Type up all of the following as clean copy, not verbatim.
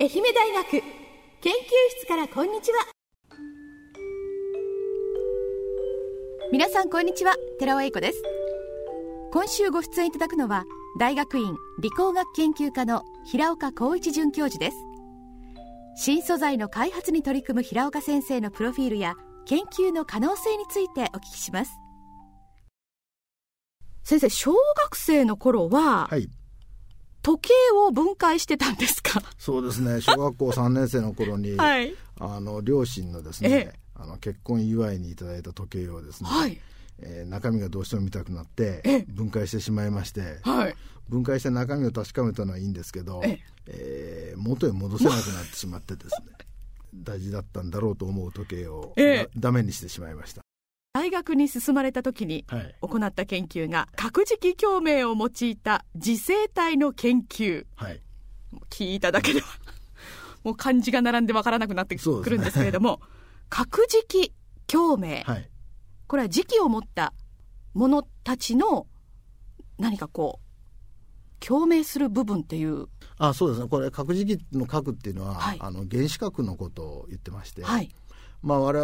愛媛大学研究室からこんにちは。皆さんこんにちは、寺尾英子です。今週ご出演いただくのは大学院理工学研究科の平岡光一准教授です。新素材の開発に取り組む平岡先生のプロフィールや研究の可能性についてお聞きします。先生、小学生の頃は、 はい、 時計を分解してたんですか？ そうですね、小学校3年生の頃に、はい、両親のですね、結婚祝いにいただいた時計をですね、はい、中身がどうしても見たくなって分解してしまいまして、はい、分解して中身を確かめたのはいいんですけど、元へ戻せなくなってしまってですね大事だったんだろうと思う時計を、ダメにしてしまいました。 大学に進まれた時に行った研究が、核磁気共鳴を用いた磁性体の研究、はい、聞いただけではもう漢字が並んでわからなくなってくるんですけれども、核磁気共鳴、はい、これは磁気を持った者たちの何かこう共鳴する部分っていう。 そうですね、これ核磁気の核っていうのは、はい、原子核のことを言ってまして、はい、我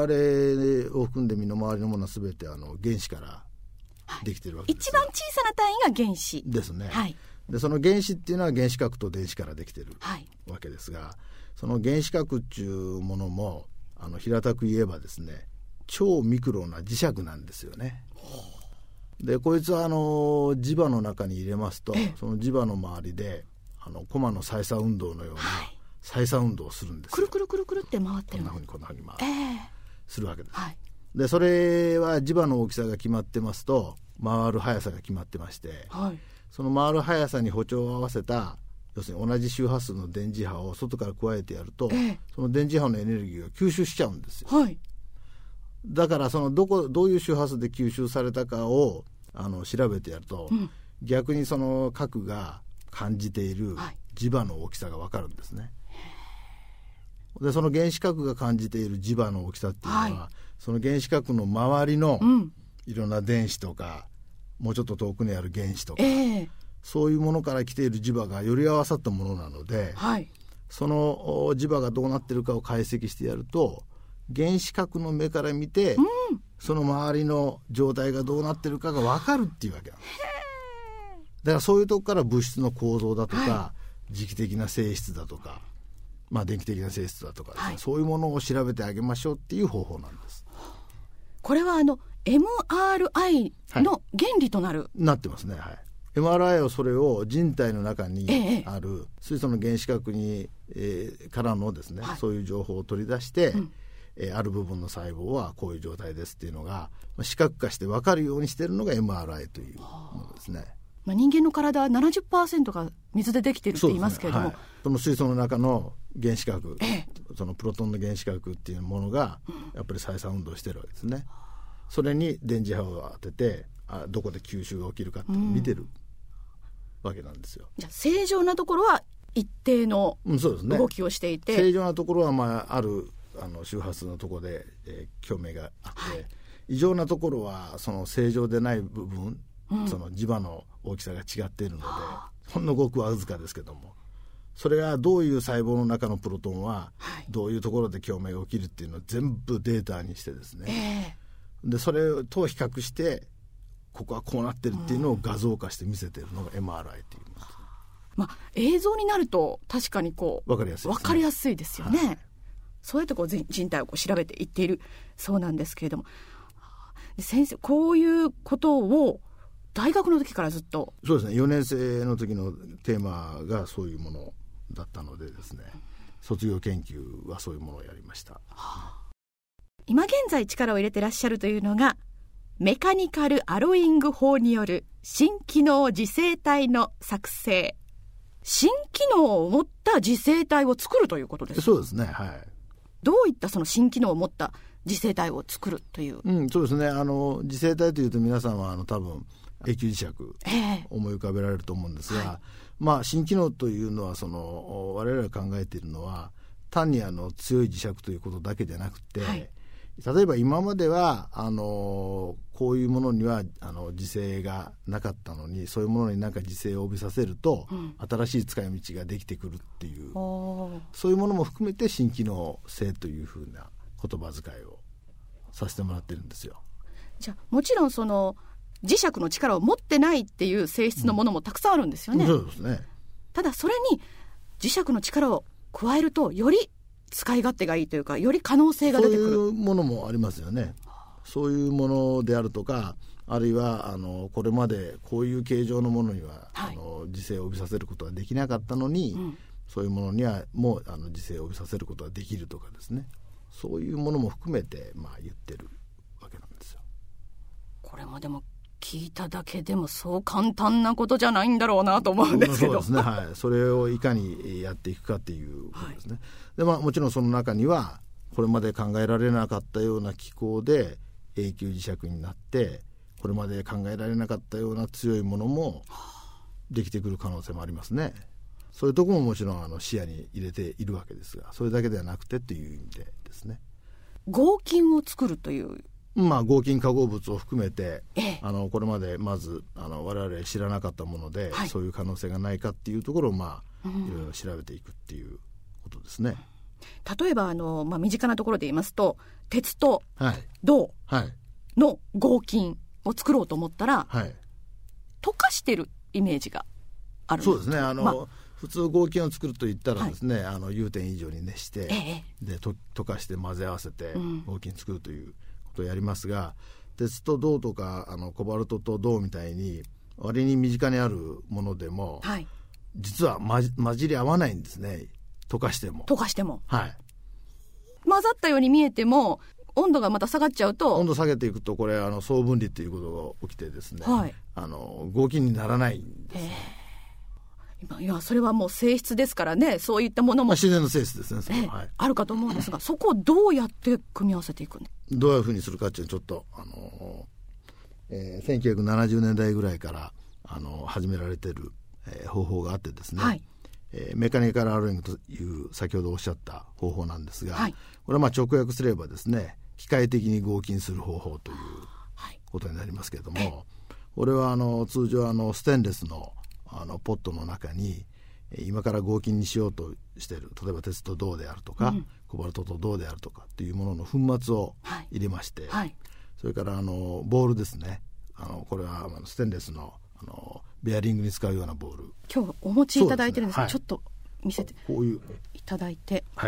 々を含んで身の回りのものは全て原子からできてるわけです、 はい、一番小さな単位が原子ですね、 はい、 でその原子っていうのは原子核と電子からできてるわけですが、その原子核っていうものも平たく言えばですね、超ミクロな磁石なんですよね。でこいつは磁場の中に入れますと、その磁場の周りでコマの再差運動のような再差運動をするんですよ。 くるくるくるくるって回ってる、 こんなふうに回る、するわけです、はい、でそれは磁場の大きさが決まってますと回る速さが決まってまして、はい、その回る速さに歩調を合わせた、要するに同じ周波数の電磁波を外から加えてやると、その電磁波のエネルギーを吸収しちゃうんですよ、はい、だからそのどういう周波数で吸収されたかを調べてやると、逆にその核が感じている磁場の大きさが分かるんですね。でその原子核が感じている磁場の大きさっていうのは、はい、その原子核の周りのいろんな電子とか、もうちょっと遠くにある原子とか、そういうものから来ている磁場がより合わさったものなので、はい、その磁場がどうなっているかを解析してやると、原子核の目から見て、その周りの状態がどうなっているかが分かるっていうわけなんです。だからそういうとこから物質の構造だとか、はい、磁気的な性質だとか、電気的な性質だとかですね、はい、そういうものを調べてあげましょうっていう方法なんです。 これはMRI の原理となる、 なってますね、はい、MRI をそれを人体の中にある水素の原子核に、からのですね、はい、そういう情報を取り出して、ある部分の細胞はこういう状態ですっていうのが視覚化して分かるようにしているのが MRI というものですね。 人間の体は 70% が水でできているって言いますけれども、 その水素の中の原子核、そのプロトンの原子核っていうものがやっぱり再差運動してるわけですね。それに電磁波を当ててどこで吸収が起きるかって見てるわけなんですよ。 じゃあ正常なところは一定の動きをしていて、 正常なところはある周波数のところで、共鳴があって、異常なところはその正常でない部分、その磁場の大きさが違っているので、ほんのごくわずかですけども、それがどういう細胞の中のプロトンはどういうところで共鳴が起きるっていうのを全部データにしてですね、でそれと比較してここはこうなってるっていうのを画像化して見せてるのが MRI っていうものです。 映像になると確かにこう分かりやすいですよね、はい、そうやって人体を調べていっているそうなんですけれども、先生、こういうことを大学の時からずっと。 そうですね、4年生の時のテーマがそういうものだったのでですね、卒業研究はそういうものをやりました、 今現在力を入れてらっしゃるというのがメカニカルアロイング法による新機能磁性体の作成。新機能を持った磁性体を作るということですか？ そうですね、はい。 どういったその新機能を持った磁性体を作るという、 そうですね、磁性体というと皆さんは多分永久磁石、思い浮かべられると思うんですが、新機能というのは我々が考えているのは単に強い磁石ということだけじゃなくて、 例えば今まではこういうものには自生がなかったのに、そういうものになんか自生を帯びさせると、新しい使い道ができてくるっていう、そういうものも含めて新機能性というふうな言葉遣いをさせてもらってるんですよ。 じゃあもちろんその磁石の力を持ってないっていう性質のものもたくさんあるんですよね。 そうですね。 ただそれに磁石の力を加えるとより使い勝手がいいというか、より可能性が出てくる、 そういうものもありますよね。そういうものであるとか、あるいはこれまでこういう形状のものには、自生を帯びさせることができなかったのに、そういうものにはもう自生を帯びさせることができるとかですね、そういうものも含めて言ってるわけなんですよ。 これもでも聞いただけでもそう簡単なことじゃないんだろうなと思うんですけど。 そうですね、はい、それをいかにやっていくかっていうことですね。で、もちろんその中にはこれまで考えられなかったような機構で永久磁石になって、これまで考えられなかったような強いものもできてくる可能性もありますね。そういうところももちろん視野に入れているわけですが、それだけではなくてっていう意味でですね。 合金を作るという、 合金化合物を含めて、これまでまず我々知らなかったもので、そういう可能性がないかっていうところをいろいろ調べていくっていうことですね。 例えば身近なところで言いますと、鉄と銅の合金を作ろうと思ったら、溶かしてるイメージがあるんです。 そうですね。普通合金を作るといったらですね、融点以上に熱して、で溶かして混ぜ合わせて合金作るということをやりますが、鉄と銅とかコバルトと銅みたいに割に身近にあるものでも、実は混じり合わないんですね。溶かしても、 混ざったように見えても温度がまた下がっちゃうと、 温度下げていくとこれ相分離っていうことが起きてですね、合金にならないんですね。 いや、それはもう性質ですからね、そういったものも、 自然の性質ですね、 あるかと思うんですが、そこをどうやって組み合わせていくんですか？ どういうふうにするかっていうのはちょっと1970年代ぐらいから始められている、方法があってですね、メカニカルアローイングという先ほどおっしゃった方法なんですが、これは直訳すればですね、機械的に合金する方法ということになりますけれども、これは通常ステンレスのポットの中に今から合金にしようとしている、例えば鉄と銅であるとか、コバルトと銅であるとかっていうものの粉末を入れまして、それからボールですね、これはステンレスのベアリングに使うようなボール、 今日お持ちいただいてるんですが、ちょっと見せてこういういただいて、 ポ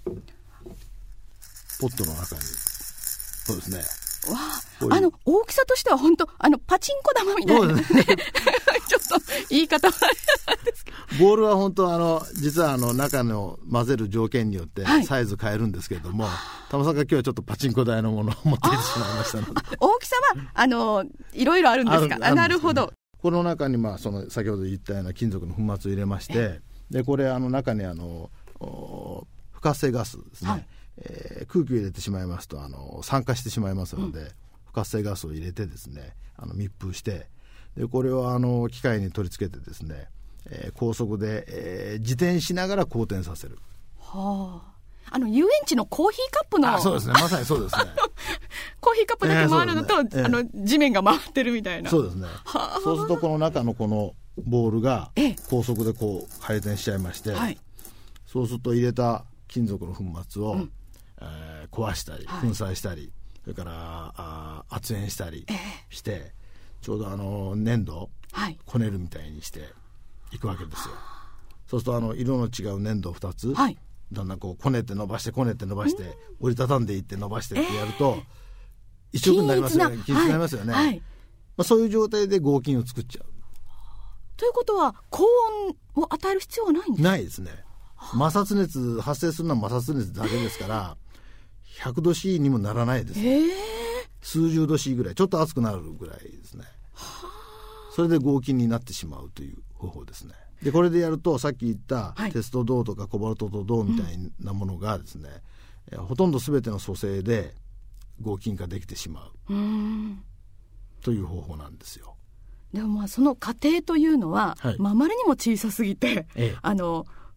ットの中に、そうですね、 大きさとしては本当パチンコ玉みたいな、ね、ちょっと言い方はですけど、 ボールは本当実は中の混ぜる条件によってサイズ変えるんですけれども、玉さんが今日はちょっとパチンコ台のものを持ってきてしまいましたので、 大きさはいろいろあるんですか？なるほど。 この中にその先ほど言ったような金属の粉末を入れまして、でこれ中に不活性ガスですね、空気を入れてしまいますと酸化してしまいますので、不活性ガスを入れてですね密封して、でこれを機械に取り付けてですね、高速で、自転しながら公転させる。 遊園地のコーヒーカップの、 そうですね、まさにそうですねコーヒーカップだけ回るのと、地面が回ってるみたいな。 そうですね。そうするとこの中のこのボールが高速でこう回転しちゃいまして、そうすると入れた金属の粉末を、壊したり粉砕したり、それから圧煙したりして、ちょうど粘土、こねるみたいにしていくわけですよ。そうすると色の違う粘土を2つ、だんだんこうこねて伸ばしてこねて伸ばして、折りたたんでいって伸ばしてってやると、一色になりますよね。均一になりますよね。そういう状態で合金を作っちゃう。 ということは高温を与える必要はないんですか？ ないですね。摩擦熱発生するのは摩擦熱だけですから100度 C にもならないです、数十度 C ぐらい、ちょっと熱くなるぐらいですね。それで合金になってしまうという方法ですね。でこれでやるとさっき言った鉄と銅とかコバルトと銅みたいなものがですね、ほとんど全ての組成で合金化できてしまうという方法なんですよ。 でもその過程というのは、あまりにも小さすぎて、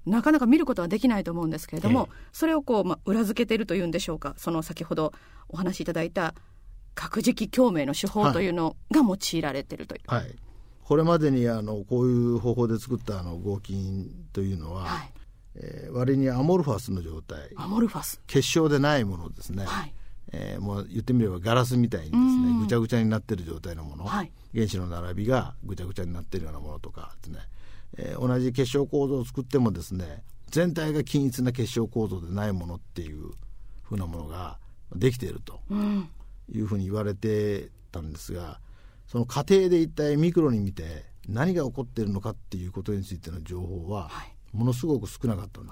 なかなか見ることはできないと思うんですけれども、それを裏付けているというんでしょうか。その先ほどお話しいただいた核磁気共鳴の手法というのが用いられているという、 これまでにこういう方法で作った合金というのは、割にアモルファスの状態、結晶でないものですね、もう言ってみればガラスみたいにですね、ぐちゃぐちゃになっている状態のもの、原子の並びがぐちゃぐちゃになっているようなものとかですね、同じ結晶構造を作ってもですね、全体が均一な結晶構造でないものっていうふうなものができているというふうに言われてたんですが、その過程で一体ミクロに見て何が起こっているのかっていうことについての情報はものすごく少なかったんです。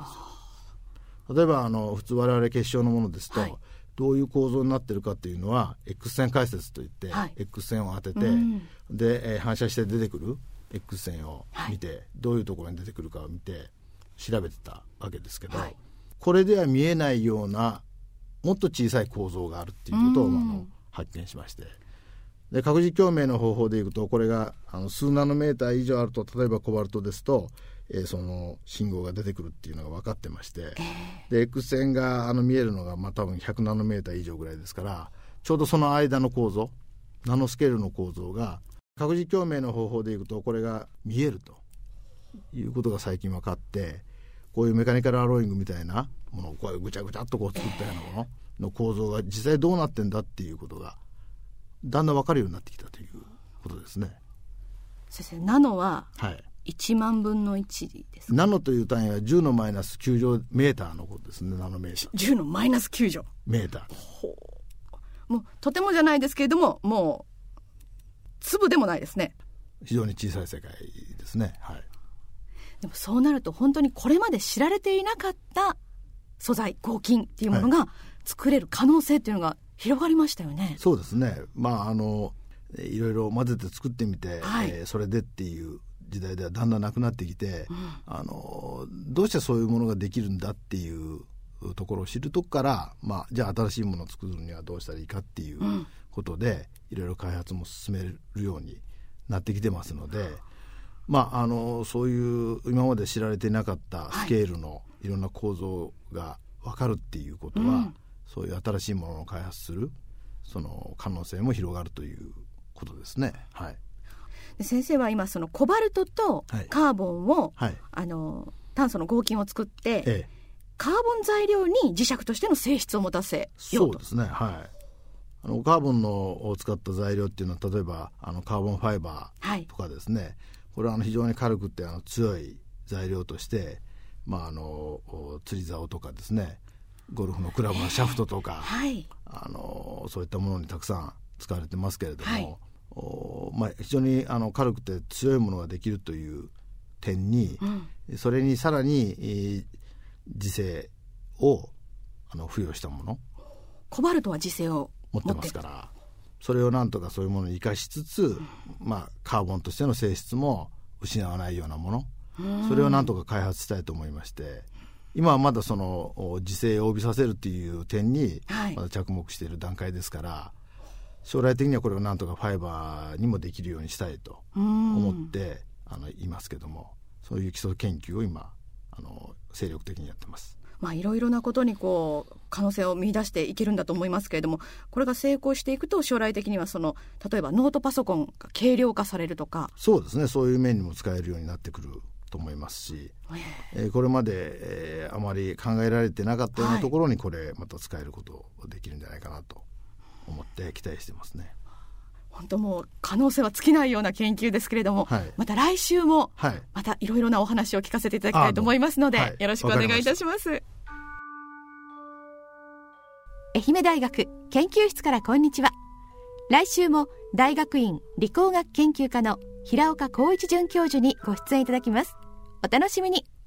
例えば普通我々結晶のものですと、どういう構造になっているかっていうのは X 線解説といって、X 線を当てて、で、反射して出てくる X 線を見て、どういうところに出てくるかを見て調べてたわけですけど、これでは見えないようなもっと小さい構造があるっていうことを発見しまして、で核磁共鳴の方法でいくと、これが数ナノメーター以上あると、例えばコバルトですと、その信号が出てくるっていうのが分かってまして、で X 線が見えるのが多分100ナノメーター以上ぐらいですから、ちょうどその間の構造、ナノスケールの構造が核磁共鳴の方法でいくと、これが見えるということが最近分かって、こういうメカニカルアローイングみたいなものをこういうぐちゃぐちゃっと作ったようなものの構造が実際どうなってんだっていうことがだんだん分かるようになってきたということですね。 先生、ナノは1万分の1ですか？ ナノという単位は10のマイナス9乗メーターのことですね。ナノメーター、 10のマイナス9乗メーター。 もうとてもじゃないですけれども、もう粒でもないですね。 非常に小さい世界ですね。 でもそうなると本当にこれまで知られていなかった素材、合金っていうものが作れる可能性っていうのが広がりましたよね。 そうですね。いろいろ混ぜて作ってみて、それでっていう時代ではだんだんなくなってきて、どうしてそういうものができるんだっていうところを知るとこから、じゃあ新しいものを作るにはどうしたらいいかっていうことで、いろいろ開発も進めるようになってきてますので、そういう今まで知られていなかったスケールのいろんな構造が分かるっていうことは、そういう新しいものを開発するその可能性も広がるということですね。 で先生は今そのコバルトとカーボンを、炭素の合金を作って、カーボン材料に磁石としての性質を持たせようと。 そうですね。カーボンを使った材料っていうのは、例えばカーボンファイバーとかですね、これは非常に軽くて強い材料として、釣り竿とかですね、ゴルフのクラブのシャフトとか、そういったものにたくさん使われてますけれども、非常に軽くて強いものができるという点に、それにさらに、磁性を付与したもの、 コバルトは磁性を持ってますから、それをなんとかそういうものを生かしつつ、カーボンとしての性質も失わないようなもの、それをなんとか開発したいと思いまして、今はまだその磁性を帯びさせるという点にまだ着目している段階ですから、将来的にはこれをなんとかファイバーにもできるようにしたいと思っていますけども、そういう基礎研究を今精力的にやってます。 いろいろなことに可能性を見出していけるんだと思いますけれども、これが成功していくと将来的には例えばノートパソコンが軽量化されるとか、 そうですね、そういう面にも使えるようになってくると思いますし、これまで、あまり考えられてなかったようなところにこれまた使えることができるんじゃないかなと思って期待してますね。 本当もう可能性は尽きないような研究ですけれども、また来週もまたいろいろなお話を聞かせていただきたいと思いますので、よろしくお願いいたします。愛媛大学研究室からこんにちは。来週も大学院理工学研究科の平岡光一准教授にご出演いただきます。お楽しみに。